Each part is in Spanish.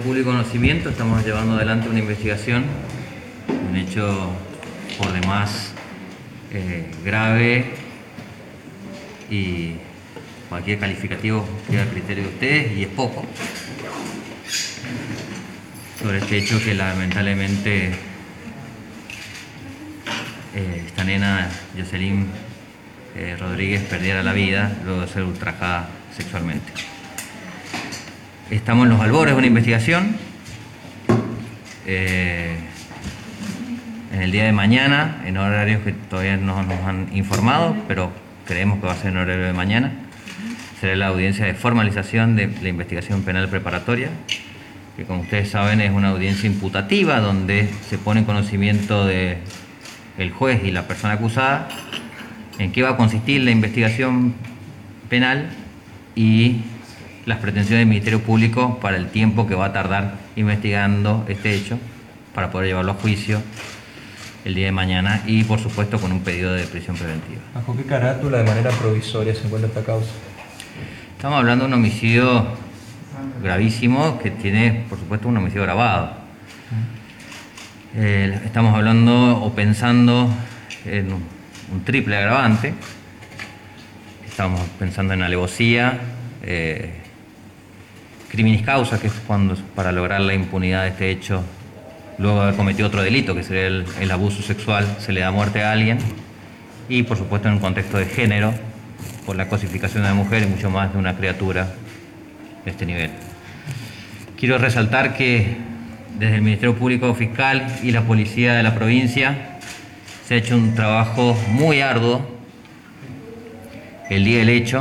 público conocimiento, estamos llevando adelante una investigación, un hecho por demás grave, y cualquier calificativo queda a criterio de ustedes, y es poco, sobre este hecho que lamentablemente esta nena, Jocelyn Rodríguez, perdiera la vida luego de ser ultrajada sexualmente. Estamos en los albores de una investigación. En el día de mañana, en horarios que todavía no nos han informado, pero creemos que va a ser en horario de mañana, será la audiencia de formalización de la investigación penal preparatoria, que como ustedes saben es una audiencia imputativa donde se pone en conocimiento de el juez y la persona acusada en qué va a consistir la investigación penal y las pretensiones del Ministerio Público para el tiempo que va a tardar investigando este hecho para poder llevarlo a juicio el día de mañana, y por supuesto con un pedido de prisión preventiva. ¿Bajo qué carátula de manera provisoria se encuentra esta causa? Estamos hablando de un homicidio gravísimo que tiene, por supuesto, un homicidio agravado. Estamos hablando o pensando en un triple agravante. Estamos pensando en alevosía, criminis causa, que es cuando para lograr la impunidad de este hecho, luego de haber cometido otro delito, que sería el abuso sexual, se le da muerte a alguien, y por supuesto en un contexto de género, por la cosificación de la mujer y mucho más de una criatura de este nivel. Quiero resaltar que desde el Ministerio Público Fiscal y la Policía de la provincia se ha hecho un trabajo muy arduo el día del hecho.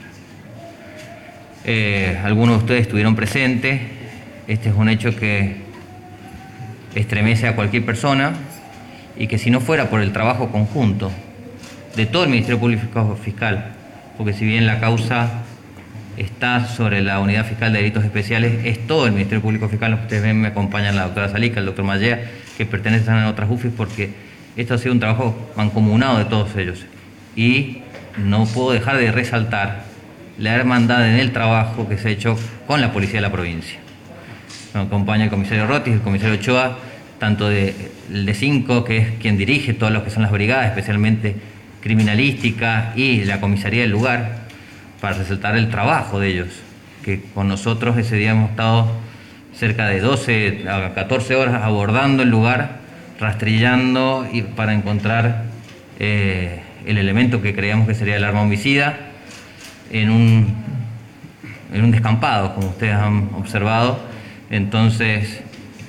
Algunos de ustedes estuvieron presentes. Este es un hecho que estremece a cualquier persona, y que si no fuera por el trabajo conjunto de todo el Ministerio Público Fiscal, porque si bien la causa está sobre la Unidad Fiscal de Delitos Especiales, es todo el Ministerio Público Fiscal. Ustedes ven, me acompañan la doctora Salica, el doctor Mallea, que pertenecen a otras UFIs, porque esto ha sido un trabajo mancomunado de todos ellos. Y no puedo dejar de resaltar la hermandad en el trabajo que se ha hecho con la Policía de la provincia. Nos acompaña el comisario Rotis, el comisario Ochoa, tanto el de 5, que es quien dirige todos los que son las brigadas, especialmente criminalística, y la comisaría del lugar, para resaltar el trabajo de ellos, que con nosotros ese día hemos estado cerca de 12 a 14 horas abordando el lugar, rastrillando y para encontrar el elemento que creíamos que sería el arma homicida en un descampado, como ustedes han observado. Entonces,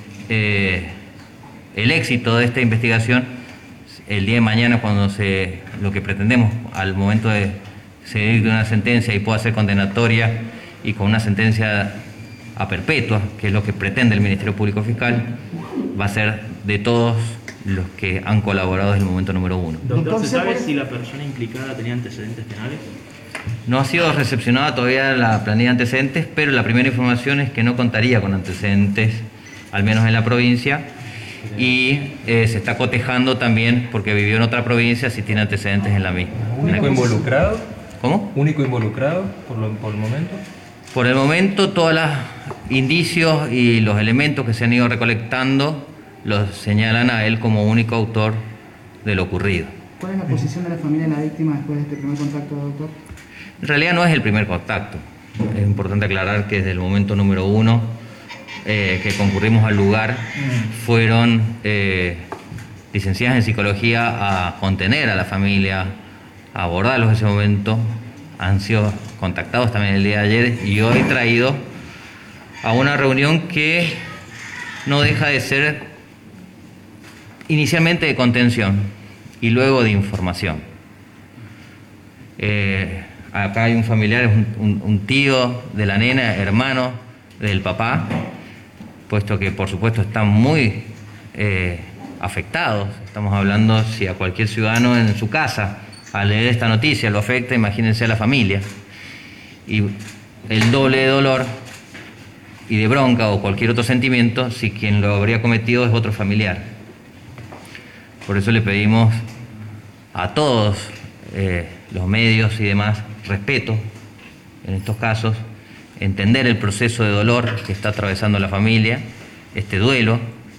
el éxito de esta investigación, el día de mañana, cuando lo que pretendemos al momento de seguir de una sentencia y pueda ser condenatoria y con una sentencia a perpetua, que es lo que pretende el Ministerio Público Fiscal, va a ser de todos los que han colaborado desde el momento número 1. Doctor, ¿se sabe si la persona implicada tenía antecedentes penales? No ha sido recepcionada todavía la planilla de antecedentes, pero la primera información es que no contaría con antecedentes, al menos en la provincia, y se está cotejando también, porque vivió en otra provincia, si tiene antecedentes en la misma. ¿Único involucrado? ¿Cómo? ¿Único involucrado por el momento? Por el momento, todos los indicios y los elementos que se han ido recolectando los señalan a él como único autor de lo ocurrido. ¿Cuál es la posición de la familia de la víctima después de este primer contacto, doctor? En realidad no es el primer contacto. Es importante aclarar que desde el momento número 1 que concurrimos al lugar, fueron licenciadas en psicología a contener a la familia, a abordarlos en ese momento. Han sido contactados también el día de ayer y hoy traídos a una reunión que no deja de ser inicialmente de contención y luego de información. Acá hay un familiar, un tío de la nena, hermano del papá, puesto que por supuesto están muy afectados. Estamos hablando, si a cualquier ciudadano en su casa al leer esta noticia lo afecta, imagínense a la familia. Y el doble de dolor y de bronca o cualquier otro sentimiento si quien lo habría cometido es otro familiar. Por eso le pedimos a todos los medios y demás respeto en estos casos, entender el proceso de dolor que está atravesando la familia, este duelo.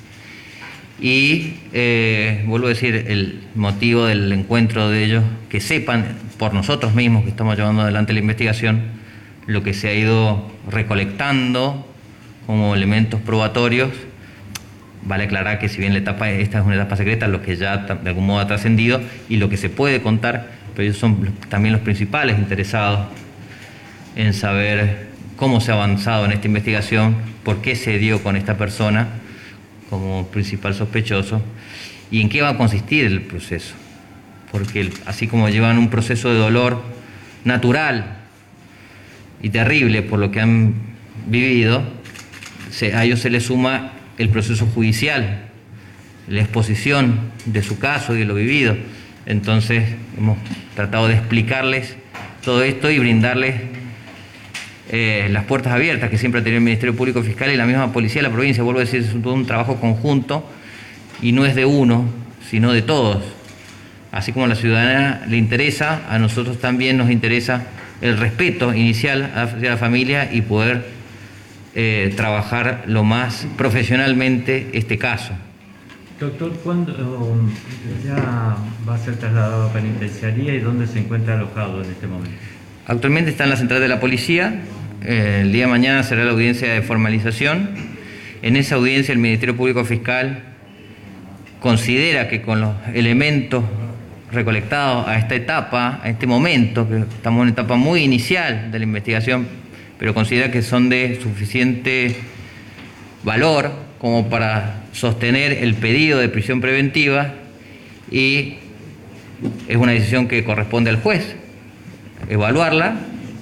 Y vuelvo a decir, el motivo del encuentro de ellos, que sepan por nosotros mismos que estamos llevando adelante la investigación, lo que se ha ido recolectando como elementos probatorios. Vale aclarar que si bien esta es una etapa secreta, lo que ya de algún modo ha trascendido y lo que se puede contar, pero ellos son también los principales interesados en saber cómo se ha avanzado en esta investigación, por qué se dio con esta persona como principal sospechoso y en qué va a consistir el proceso. Porque así como llevan un proceso de dolor natural y terrible por lo que han vivido, a ellos se les suma el proceso judicial, la exposición de su caso y de lo vivido. Entonces hemos tratado de explicarles todo esto y brindarles las puertas abiertas que siempre ha tenido el Ministerio Público Fiscal y la misma Policía de la provincia. Vuelvo a decir, es todo un trabajo conjunto y no es de uno, sino de todos. Así como a la ciudadanía le interesa, a nosotros también nos interesa el respeto inicial hacia la familia y poder trabajar lo más profesionalmente este caso. Doctor, ¿cuándo ya va a ser trasladado a penitenciaría y dónde se encuentra alojado en este momento? Actualmente está en la central de la policía. El día de mañana será la audiencia de formalización. En esa audiencia el Ministerio Público Fiscal considera que con los elementos recolectados a esta etapa, a este momento, que estamos en una etapa muy inicial de la investigación, pero considera que son de suficiente valor como para sostener el pedido de prisión preventiva y es una decisión que corresponde al juez evaluarla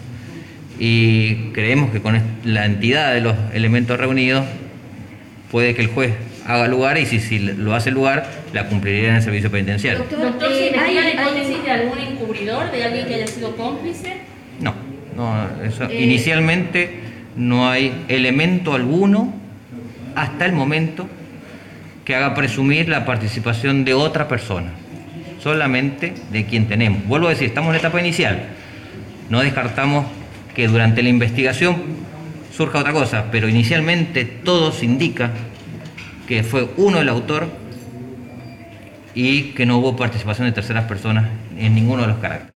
y creemos que con la entidad de los elementos reunidos puede que el juez haga lugar y si lo hace lugar la cumpliría en el servicio penitenciario. Doctor, ¿se investiga la hipótesis de algún encubridor, de alguien que haya sido cómplice? No, eso, inicialmente no hay elemento alguno hasta el momento que haga presumir la participación de otra persona, solamente de quien tenemos. Vuelvo a decir, estamos en la etapa inicial, no descartamos que durante la investigación surja otra cosa, pero inicialmente todo se indica que fue uno el autor y que no hubo participación de terceras personas en ninguno de los caracteres.